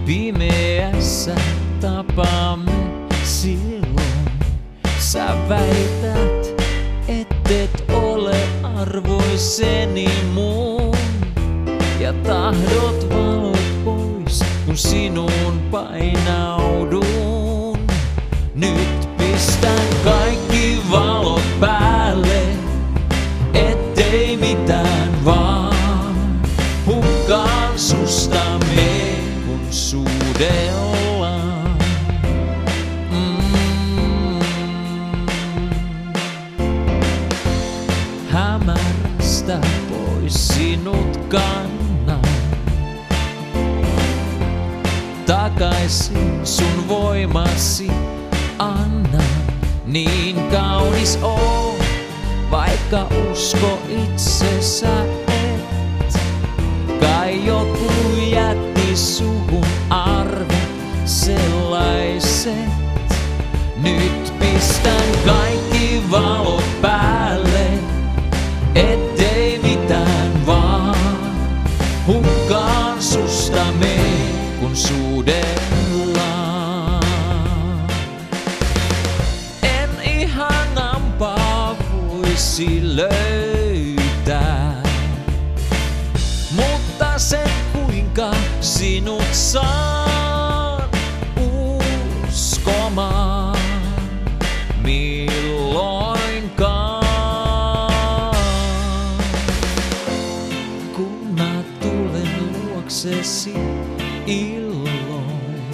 Pimeässä tapaamme silloin. Sä väität, ettet ole arvoiseni mun. Ja tahdot valot pois, kun sinuun painaudun. Nyt pistän kaikki valot päälle, ettei mitään vaan. Hukkaan susta me, kun suudellaan. Hämärästä pois sinut kannan. Takaisin sun voimasi annan. Niin kaunis oot, vaikka usko itse sä et. Kai joku jätti suhun arvot sellaiset. Nyt pistän kaikki valot päälle, ettei mitään vaan. Hukkaan susta me, kun suudellaan. En ihanampaa voisi löytää, mutta sen kuinka sinut saan uskomaan milloinkaan. Kun mä tulen luoksesi illoin,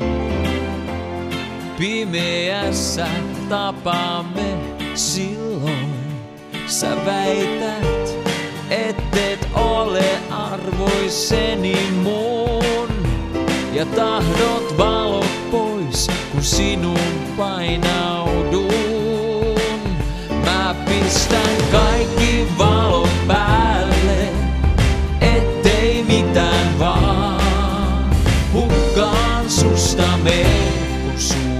pimeässä tapaamme silloin. Sä väität, ettet ole arvoiseni mun. Ja tahdot valot pois, kun sinuun painaudun. Mä pistän kaikki valot päälle, ettei mitään vaan. Hukkaan susta me, kun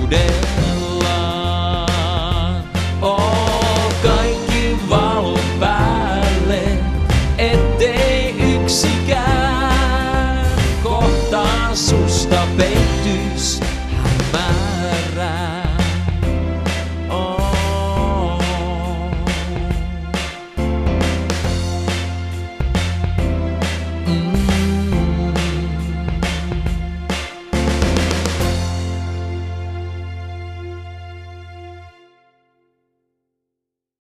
suudellaan. Kaikki valot päälle, ettei yksikään kohtaan susta pettys hämää.